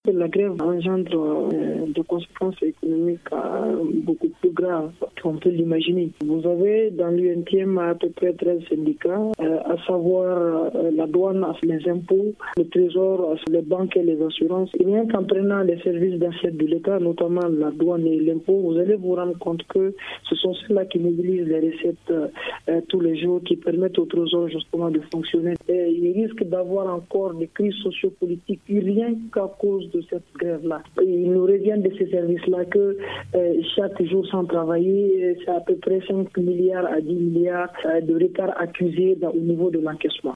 La grève engendre des conséquences économiques beaucoup plus graves qu'on peut l'imaginer. Vous avez dans l'UNTM à peu près 13 syndicats, à savoir la douane, les impôts, le trésor, les banques et les assurances. Et rien qu'en prenant les services d'assiette de l'État, notamment la douane et l'impôt, vous allez vous rendre compte que ce sont ceux-là qui mobilisent les recettes tous les jours, qui permettent au trésor justement de fonctionner. Et il risque d'avoir encore des crises sociopolitiques, rien qu'à cause de cette grève-là. Il nous revient de ces services-là que chaque jour sans travailler, c'est à peu près 5 milliards à 10 milliards de retard accusés au niveau de l'encaissement.